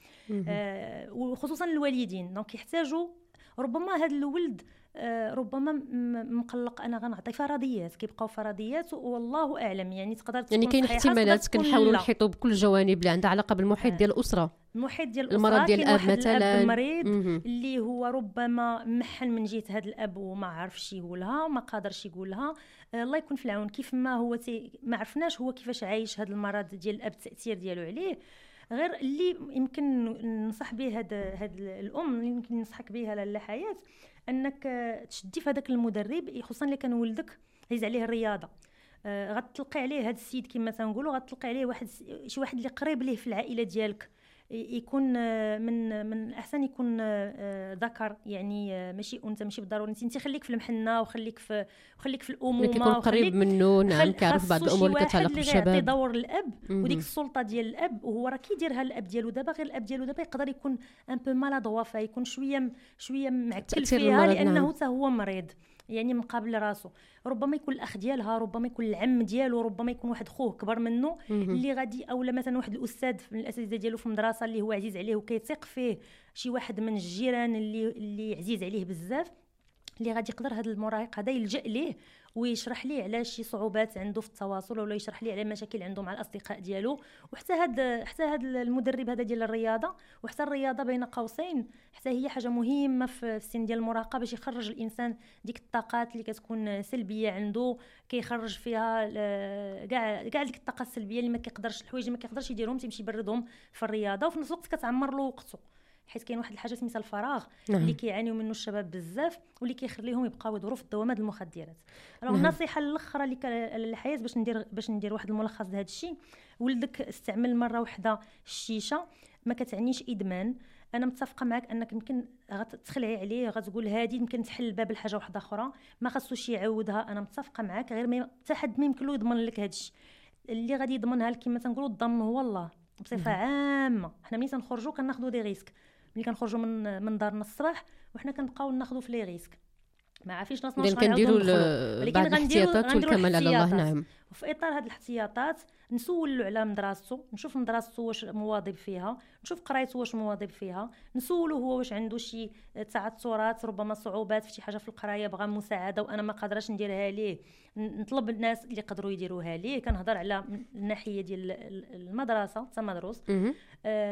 وخصوصا الوالدين. دونك يحتاجوا ربما هذا الولد ربما مقلق. انا غنعطي فرضيات، كيبقاو فرضيات والله اعلم. يعني تقدر تكون يعني كاين احتمالات كنحاولوا نحيطوا بكل الجوانب اللي عندها علاقه بالمحيط ديال الاسره، المحيط ديال الاسره. المرض ديال الاب مثلا، المريض اللي هو ربما محن من جهه هذا الاب وما عرفش يقولها وما قادرش يقولها. الله يكون في العون. كيف ما هو ما عرفناش هو كيفاش عايش هذا المرض ديال الاب، التاثير ديالو عليه. غير اللي يمكن ننصح به هاد الام، اللي يمكن ننصحك بها لاله حياه، انك تشدي في هذاك المدرب، خصوصا اللي كان ولدك عزيز عليه الرياضه. غتلقي عليه هذا السيد كما تنقولوا، غتلقي عليه شي واحد اللي قريب ليه في العائله ديالك، يكون من الاحسن يكون ذكر، يعني ماشي انثى، ماشي بالضروره انت خليك في المحنه وخليك في الامومه، يكون قريب منه. نعم، كيعرف بعض الامور اللي كتعلق بالشباب، يعطي دور الاب وديك السلطه ديال الاب، وهو راه كيديرها الاب ديالو دابا. غير الاب ديالو دابا يقدر يكون ان بو مالادوا فيها، يكون شويه معكل فيها لانه حتى هو مريض، يعني مقابل راسو. ربما يكون الاخ ديالها، ربما يكون العم ديالو، ربما يكون واحد خوه كبر منه اللي غادي، اولا مثلا واحد الاستاذ من الاساتذه ديالو في المدرسه اللي هو عزيز عليه وكيثق فيه، شي واحد من الجيران اللي عزيز عليه بزاف، اللي غادي يقدر هذا المراهق هذا يلجأ ليه ويشرح ليه على شي صعوبات عنده في التواصل، ولا يشرح ليه على مشاكل عنده مع الاصدقاء ديالو. وحتى هذا المدرب هذا ديال الرياضه، وحتى الرياضه بين قوسين حتى هي حاجه مهمه في السن ديال المراهقه، باش يخرج الانسان ديك الطاقات اللي كتكون سلبيه عنده، كيخرج فيها كاع ديك الطاقه السلبيه اللي ما كيقدرش، الحوايج اللي ما كيقدرش يديرهم تيمشي يبردهم في الرياضه. وفي نفس الوقت كتعمر له وقته، حيت كاين واحد الحاجه سميتها الفراغ اللي كيعانيو منه الشباب بزاف، واللي كيخليهم يبقاو يدوروا في الدوامات المخدرات. النصيحه الاخرى اللي الحياه باش ندير واحد الملخص لهذا الشيء: ولدك استعمل مره واحده الشيشه، ما كتعنيش ادمان. انا متفقه معك انك يمكن غتخلعي عليه، غتقول هذه يمكن تحل الباب لحاجه واحده اخرى، ما خاصوش يعاودها. انا متفقه معك، غير حتى حد ما يمكن له يضمن لك هذا الشيء. اللي غادي يضمنها لك كما تنقولوا الضمن هو الله بصفه عامه. حنا ملي تنخرجوا كناخذوا دي ريسك، ملي كنخرجوا من دارنا الصباح وحنا كنبقاو ناخذوا في لي ريسك، ما عارفينش ناس واش كنديروا بعض الاحتياطات والكمال على الله. نعم، وفي اطار هذه الاحتياطات نسولوا على مدرسته، نشوف مدرسته واش مواظب فيها، نشوف قرايته واش مواظب فيها، نسولوا هو واش عنده شي تعثرات، ربما صعوبات في شي حاجه في القرايه، بغى مساعده وانا ما قادراش نديرها ليه، نطلب الناس اللي يقدروا يديروها ليه. كنهضر على الناحيه ديال المدرسه التمدرس،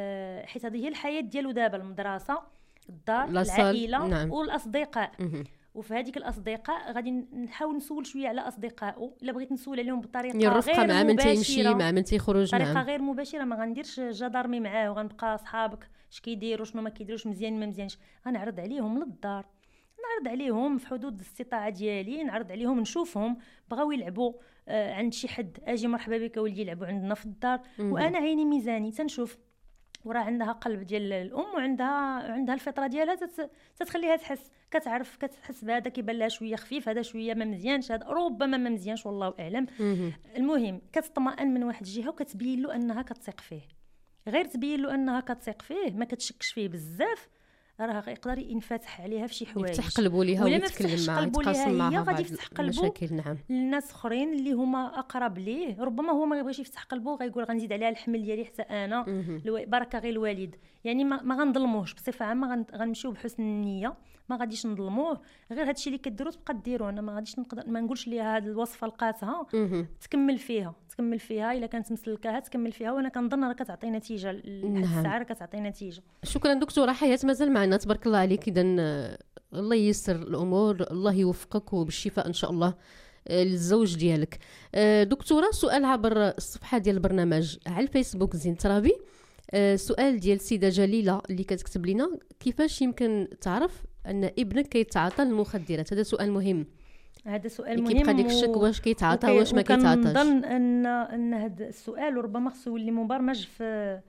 حيت هذه هي الحياه ديالو دابا، المدرسه، الدار، العائله، نعم، والاصدقاء. وفي هذيك الاصدقاء غادي نحاول نسول شويه على اصدقائه الا بغيت نسول عليهم بطريقه الرفقه مع من تيمشي مباشرة. مع من تيخرج طريقه غير مباشره، ما غنديرش جدارمي معاه وغنبقى صحابك اش كيديروا شنو ما كيديروش مزيان ما مزيانش. غنعرض عليهم للدار، نعرض عليهم في حدود الاستطاعه ديالي، نعرض عليهم نشوفهم بغاو يلعبوا عند شي حد، اجي مرحبا بك ولدي يلعبوا عندنا في الدار. وانا عيني ميزاني تنشوف، وراه عندها قلب ديال الام وعندها الفطره ديالها تتخليها كتحس بهذا كيبان لها شويه خفيف، هذا شويه ما مزيانش، هذا ربما ما مزيانش والله اعلم. المهم كتطمئن من واحد الجهه وكتبين له انها كتثق فيه، غير تبين له انها كتثق فيه ما كتشكش فيه بزاف، راه يقدر ينفتح عليها في شي حوايج، يفتح قلبه ليها ويتكلم معها يتقاسم معها غادي يفتح قلبه نعم للناس اخرين اللي هما اقرب ليه. ربما هو ما يبغيش يفتح قلبه، غيقول غنزيد عليها الحمل ديالي حتى انا بركه غير الوالد. يعني ما غنظلموش بصفه عامه، غنمشيو بحسن النيه، ما غاديش نظلموه، غير هادشي اللي كديروا تبقى ديروا. انا ما غاديش نقدر ما نقولش ليها هاد الوصفه لقاتها تكمل فيها الا كانت مسلكاها تكمل فيها، وانا كنظن راه كتعطي نتيجه الساعه كتعطي نتيجه. شكرا دكتوره حياة، مازال معنا تبارك الله عليك. اذا الله ييسر الامور، الله يوفقك وبالشفاء ان شاء الله للزوج ديالك. دكتوره سؤال عبر الصفحه ديال البرنامج على الفيسبوك زين ترابي، سؤال ديال السيده جليله اللي كتكتب لنا: كيفاش يمكن تعرف ان ابنك كيتعاطى المخدرات؟ هذا سؤال مهم. هذا سؤال مهم، كيبقى ديك الشك واش كيتعاطى واش ما كيتعاطاش. كنظن ان هذا السؤال ربما خصو يولي مبرمج في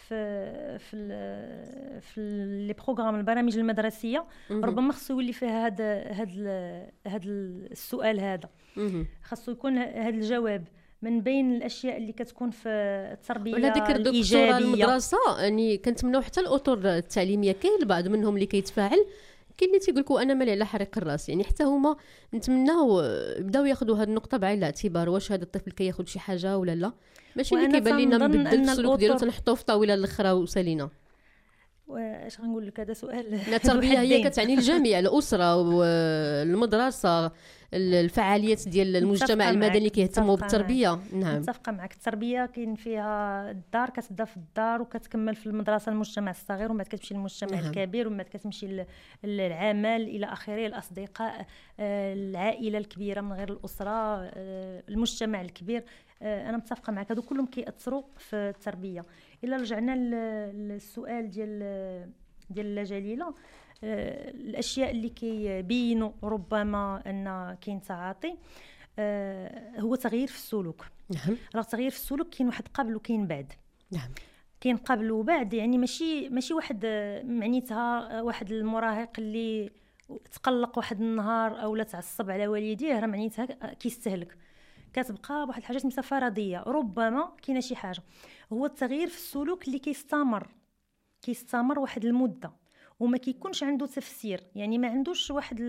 لي بروغرام البرامج المدرسيه، ربما خصو يولي فيها هذا السؤال هذا، خصو يكون هذا الجواب من بين الاشياء اللي كتكون في التربيه ولا ذكر الايجابيه. المدرسه يعني كنتمناو حتى الاطر التعليميه، كاين البعض منهم اللي كيتفاعل، كاين اللي تيقولكوا انا مالي على حريق الراس. يعني حتى هما نتمناو يبداو ياخذوا هذه النقطه بعين الاعتبار، واش هذا الطفل كياخذ شي حاجه ولا لا، ماشي اللي كيبان لنا نبدل السلوك ديالو تنحطوه في طاوله الاخرى وسالينا. واش غنقول لك، هذا سؤال التربيه هي كتعني الجميع، الاسره والمدرسه، الفعاليات ديال المجتمع المدني اللي كيهتموا بالتربيه. نعم متفقه معك. التربيه كاين فيها الدار، كتبدا في الدار وكتكمل في المدرسه المجتمع الصغير، ومن بعد كتمشي للمجتمع الكبير، ومن بعد كتمشي للعمل الى اخره، الاصدقاء، العائله الكبيره من غير الاسره، المجتمع الكبير. انا متفقه معك، هادو كلهم كيأثروا في التربيه. الا رجعنا للسؤال ديال جليله، الاشياء اللي كيبينوا ربما ان كاين تعاطي هو تغيير في السلوك. نعم. راه تغيير في السلوك كاين واحد قبل وكاين بعد. نعم. كاين قبل وبعد، يعني ماشي واحد معنيتها واحد المراهق اللي تقلق واحد النهار او لا تعصب على والديه راه معنيتها كيستهلك، كتبقى بواحد الحاجات مثلا فرضيه. ربما كاينه شي حاجه، هو التغيير في السلوك اللي كيستمر واحد المده وما كيكونش عنده تفسير، يعني ما عندوش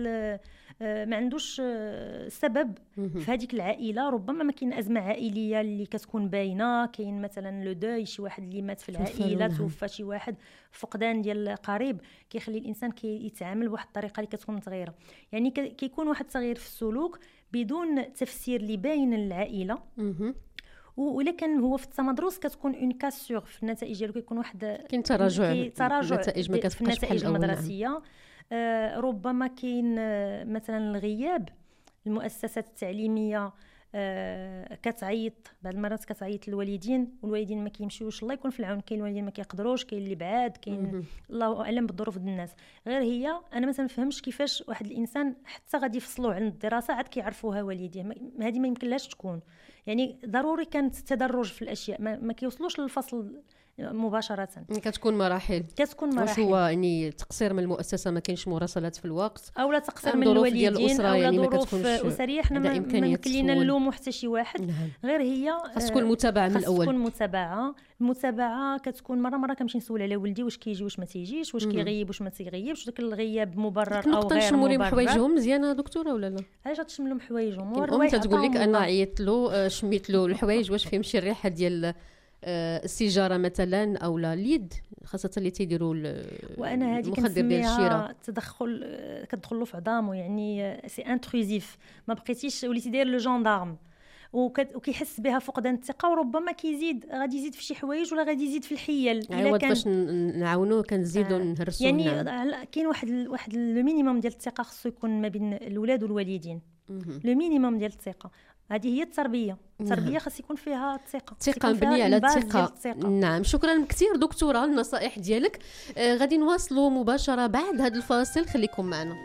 سبب في هذيك العائله. ربما ما كاين ازمه عائليه اللي كتكون باينه، كاين مثلا لو دوي، شي واحد اللي مات في العائله، توفى شي واحد، فقدان ديال قريب كيخلي الانسان كيتعامل بواحد الطريقه اللي كتكون متغيره. يعني كيكون واحد التغيير في السلوك بدون تفسير اللي باين للعائله. وإلا كان هو في التمدرس كتكون اون كاسور في النتائج ديالو، كيكون واحد كاين تراجع النتائج ما كتبقاش في النتائج المدرسيه. ربما كاين مثلا الغياب، المؤسسات التعليميه كتعيط بعض المرات، كتعيط للوالدين والوالدين ما كيمشيوش، الله يكون في العون. كاين الوالدين ما كيقدروش، كاين اللي بعاد، كاين الله اعلم بالظروف ديال الناس. غير هي انا ما تنفهمش كيفاش واحد الانسان حتى غادي يفصلوه عن الدراسه عاد كيعرفوها والديه، هذه ما يمكنلاش تكون. يعني ضروري كانت التدرج في الاشياء، ما كيوصلوش للفصل مباشره. كتكون مراحل واش هو يعني تقصير من المؤسسه، ما كاينش مراسلات في الوقت، او لا تقصير من الوالدين، او يعني ظروف اسريه. حنا ما يمكن نلوموا حتى شي واحد. نعم. غير هي خاص تكون متابعه من الاول، تكون المتابعه كتكون مره كنمشي نسول على ولدي واش كيجي واش ما تيجيش، واش كيغيب واش ما تيغيبش، داك الغياب مبرر او غير تنشموا لهم مبرر. حوايجهم مزيانه دكتوره ولا لا؟ علاش تشم لهم حوايجهم؟ الام تقول لك انا عيطت له شميت له الحوايج، واش فيهم شي ريحه ديال السيجاره مثلا او لا اليد، خاصه اللي تيديروا وانا هذه كنسميها تدخل كتدخل له في عظامه، يعني سي انتروزيف، ما بقيتيش وليتي داير لو جاندارم. وكيحس بها فقدان الثقه، وربما كيزيد غادي يزيد في شي حوايج ولا غادي يزيد في الحيل. ايوا باش نعاونوه كنزيدوا نهرسوا يعني كاين واحد لو مينيموم ديال الثقه خصو يكون ما بين الولاد والوالدين. لو مينيموم ديال الثقه هذه هي التربيه خاص يكون فيها ثقه مبنيه على الثقه. نعم، شكرا كثير دكتوره النصائح ديالك. غادي نواصلوا مباشره بعد هذا الفاصل، خليكم معنا.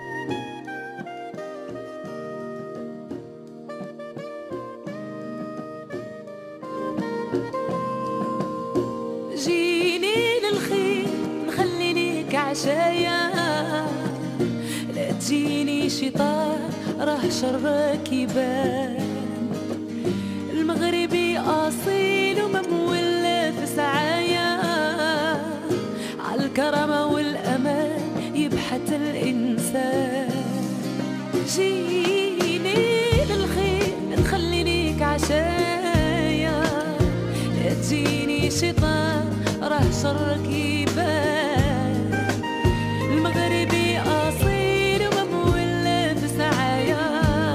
جيني للخير نخلي ليك عشايا، لا تجيني شيطان راه شرك يبان. المغربي اصيل وما مولف سعايا، عالكرامه والامان يبحث الانسان. جيني للخير نخلي ليك عشايا، لا تجيني شيطان راه شرك يبان. المغربي اصيل وما مولف سعايا،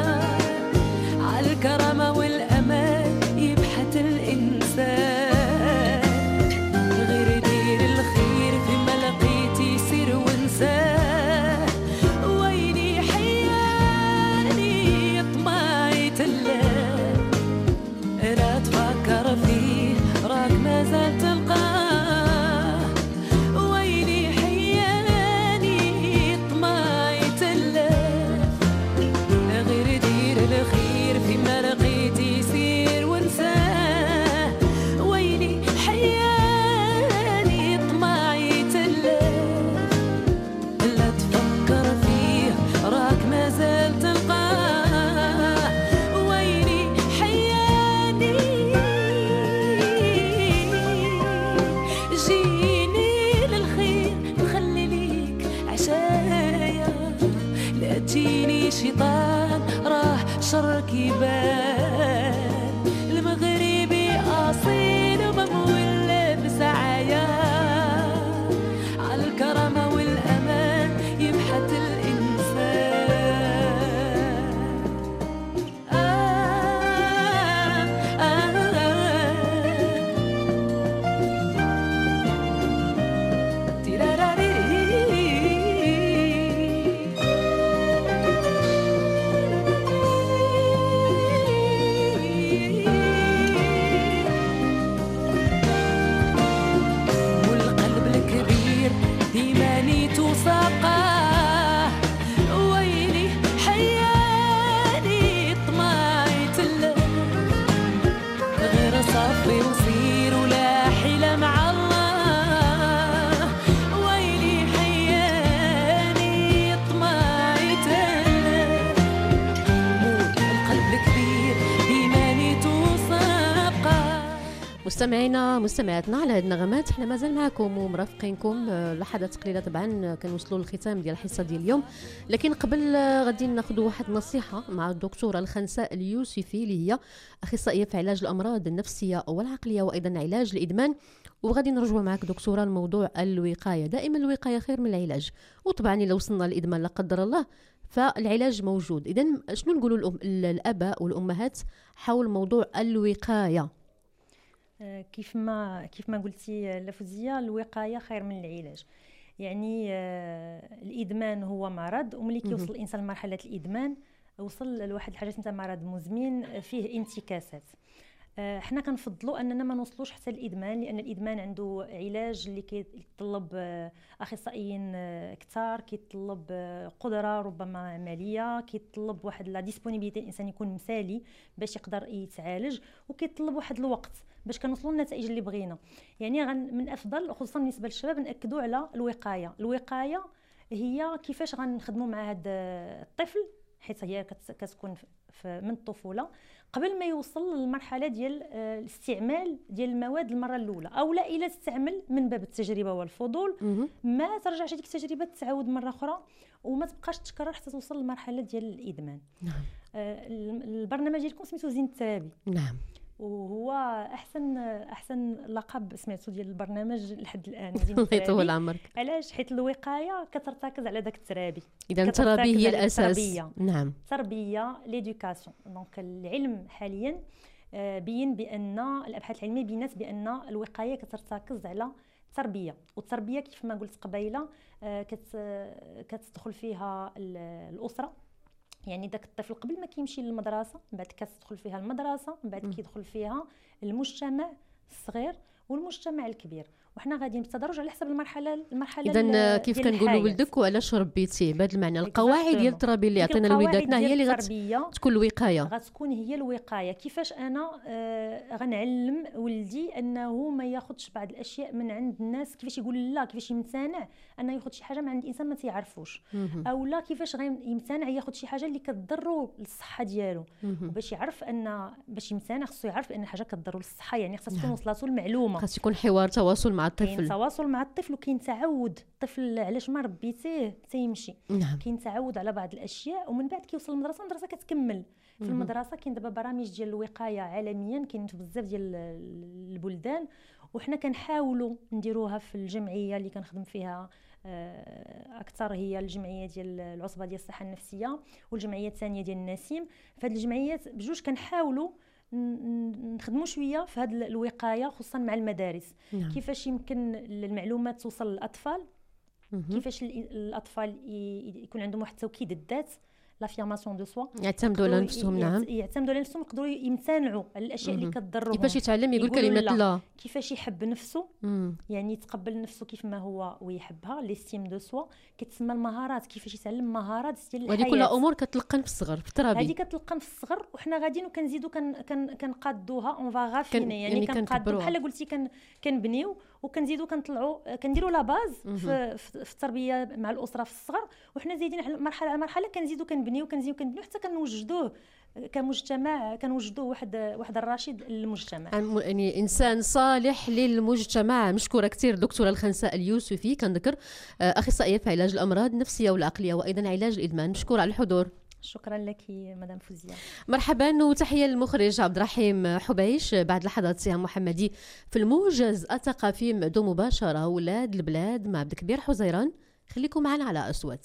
عالكرامه والامان يبحث الانسان. غير دير الخير فيما لقيتي سير وانساه. ويلي حياني طمعي تلاه، لا تفكر فيه راك مازال تلقاه. ويلي حياني طمعي تلاه، غير دير الخير فيما لقيتي سير وانساه. ويلي حياني طمعي تلاه، لا تفكر فيه راك مازال تلقاه. ويلي حياني جيني للخير نخلي ليك عشايا، لا تجيني شيطان راه شرك يبان. المغربي اصيل وما مولف سعايا، عالكرامه والامان يبحث الانسان. والقلب الكبير ديما نيتو ساقاه. ويلي حياني طمعي تلاه، غير صافي وسير ولا حيلة مع الله. ويلي حياني طمعي تلاه، القلب الكبير ديما نيتو ساقاه. مستمعينا مستمعاتنا على هاد النغمات، حنا مازال معكم ومرافقينكم لحظات قليله. طبعا كنوصلوا للختام ديال الحصه ديال اليوم، لكن قبل غادي ناخذوا واحد النصيحه مع الدكتوره الخنساء اليوسفي اللي هي اخصائيه في علاج الامراض النفسيه والعقليه وايضا علاج الادمان. وغادي نرجعوا معك دكتوره لموضوع الوقايه. دائما الوقايه خير من العلاج، وطبعا لو وصلنا للادمان لا قدر الله فالعلاج موجود. اذا شنو نقولوا الاباء والامهات حول موضوع الوقايه؟ كيف ما قلتي لفوزية، الوقاية خير من العلاج. يعني الإدمان هو مرض، وملي كيوصل الإنسان لمرحلة الإدمان وصل لواحد الحاجة اسمها مرض مزمن فيه انتكاسات. حنا كنفضلوا اننا ما نوصلوش حتى الادمان، لان الادمان عنده علاج اللي كيتطلب اخصائيين كثار، كيتطلب قدره ربما ماليه، كيتطلب واحد لا ديسپونيبيليتي الانسان يكون مثالي باش يقدر يتعالج، وكيتطلب واحد الوقت باش كنوصلوا للنتائج اللي بغينا. يعني من الافضل خصوصا بالنسبه للشباب ناكدوا على الوقايه. الوقايه هي كيفاش غنخدموا مع هذا الطفل، حيت هي كتكون من الطفوله قبل ما يوصل للمرحله ديال الاستعمال ديال المواد المره الاولى، او لا الا استعمل من باب التجربه والفضول ما ترجعش ديك التجربه تعاود مره اخرى وما تبقاش تكرر حتى توصل للمرحله ديال الادمان. البرنامج ديالكم سميتو زين الترابي. نعم. وهو احسن لقب سمعتو ديال البرنامج لحد الان. الله يطول عمرك. علاش؟ حيت الوقايه كترتكز على داك الترابي. اذا الترابي هي الاساس. نعم، التربيه ليدوكاسيون. دونك العلم حاليا بين بان الابحاث العلميه بينات بان الوقايه كترتكز على التربيه، والتربيه كيف ما قلت قبيله كتدخل فيها الاسره. يعني داك الطفل قبل ما كيمشي للمدرسه، من بعد كتدخل فيها المدرسه، من بعد كيدخل فيها المجتمع الصغير والمجتمع الكبير، وحنا غاديين بالتدرج على حسب المرحله. اذا كيف كنقولوا ولدك وعلاش ربيتيه بهذا المعنى. القواعد ديال التربيه اللي عطينا لوليداتنا هي اللي غتكون الوقايه، غتكون هي الوقايه. كيفاش انا غنعلم ولدي انه ما ياخذش بعض الاشياء من عند الناس، كيفاش يقول لا، كيفاش يمتنع انه ياخذ شي حاجه من عند انسان ما تيعرفوش، او لا كيفاش يمتنع ياخذ شي حاجه اللي كتضرو للصحه ديالو. وباش يعرف ان باش يمتنع خصو يعرف ان حاجه كتضرو للصحه، يعني خصها تكون وصلاتو المعلومه، خاص يكون حوار تواصل مع الطفل. كاين تواصل مع الطفل وكاين تعود. الطفل علاش ما ربيتيه تيمشي. كاين تعود على بعض الاشياء، ومن بعد كيوصل للمدرسه، المدرسه كتكمل. في المدرسه كاين دابا برامج ديال الوقايه عالميا، كاين في بزاف ديال البلدان، وحنا كنحاولوا نديروها في الجمعيه اللي كنخدم فيها اكثر، هي الجمعيه ديال العصبه ديال الصحه النفسيه والجمعيه الثانيه ديال النسيم. فهاد الجمعيات بجوج كنحاولوا نخدموا شويه في هذه الوقايه، خصوصا مع المدارس. كيفاش يمكن المعلومات توصل للاطفال، كيفاش الاطفال يكون عندهم واحد التوكيد الذات، لافيرماسيون دو سوا، يعتمدوا على نفسهم. نعم، يعتمدوا على نفسهم، يقدروا يمتنعوا على الاشياء اللي كتضرهم. كيفاش يتعلم يقول كلمه لا، كيفاش يحب نفسه، يعني يتقبل نفسه كيف ما هو ويحبها، ليستيم دو سوا. كتسمى المهارات، كيفاش يتعلم مهارات ديال الحياه. وهذه كلها امور كتلقن في الصغر، في الترابي. هذه كتلقن في الصغر، وحنا غاديين وكنزيدوا كنقادوها اون فا غافيني، يعني كنقادوا بحال قلتي كنبنيو وكنزيدوا كنطلعوا كنديروا لا باز في التربيه مع الاسره في الصغر، وحنا زايدين على مرحله على مرحله كنزيدوا كنبنيو حتى كنوجدوه كمجتمع، كنوجدوه واحد الرشيد للمجتمع، يعني انسان صالح للمجتمع. مشكوره كثير دكتوره الخنساء اليوسفي، كنذكر اخصائيه في علاج الامراض النفسيه والعقليه وايضا علاج الادمان. مشكوره على الحضور. شكرا لك مدام فوزيه. مرحبا، وتحيه للمخرج عبد الرحيم حبيش. بعد لحظات سهام محمدي في الموجز الثقافي معدوم مباشره ولاد البلاد مع عبد الكبير حزيران. خليكم معنا على أصوات.